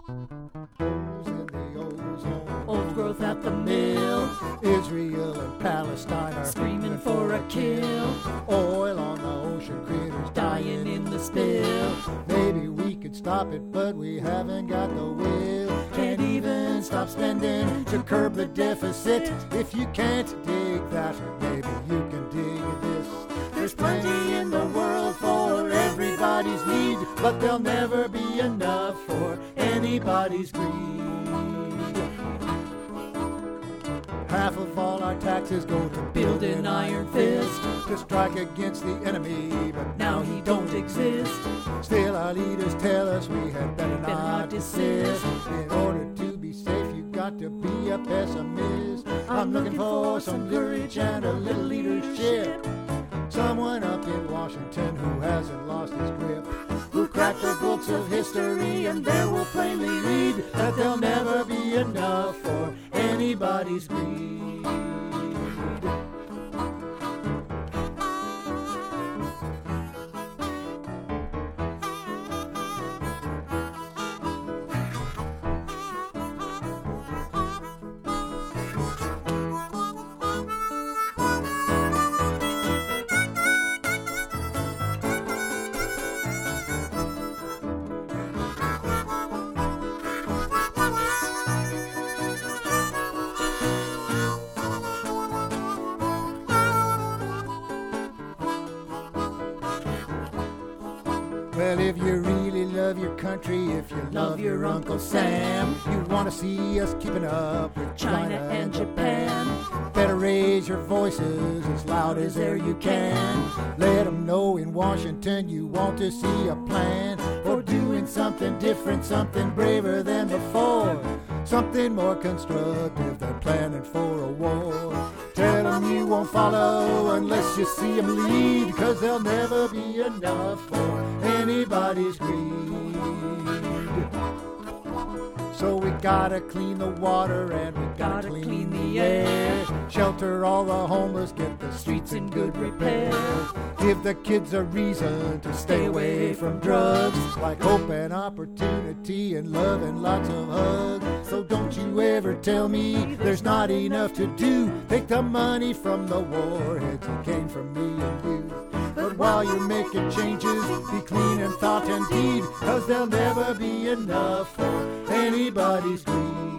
In the ozone. Old growth at the mill. Israel and Palestine are Screaming for a kill. oil on the ocean, critters Dying in the spill. Maybe we could stop it, but we haven't got the will. Can't even stop spending to curb the deficit. If you can't dig that, maybe you can dig this. There's plenty in the world for everybody's need, but there'll never be enough for anybody's greed. Half of all our taxes go to Build an iron fist. to strike against the enemy, but Now he don't exist. still our leaders tell us we had better Better not not desist. desist. In order to be safe, you got to be a pessimist. I'm looking for some courage and a little leadership. Someone up in Washington who hasn't lost his grip, who cracked the books of history and there will plainly read that there'll never be enough for anybody's greed. Well, if you really love your country, if you love your Uncle Sam, you want to see us keeping up with China and Japan. Better raise your voices as loud as ever you can. Let them know in Washington you want to see a plan for doing something different, something braver than before, something more constructive than planning for a war. Tell them you won't follow unless you see them lead, 'cause there'll never be enough for anybody's greed. So we gotta clean the water and we gotta clean the air. Shelter all the homeless, get the streets in good repair. Give the kids a reason to stay away from drugs, like hope and opportunity and love and lots of hugs. So don't you ever tell me there's not enough to do. Take the money from the warheads that came from me and you. But while you're making changes, be clean in thought and deed, 'cause there'll never be enough for anybody's greed.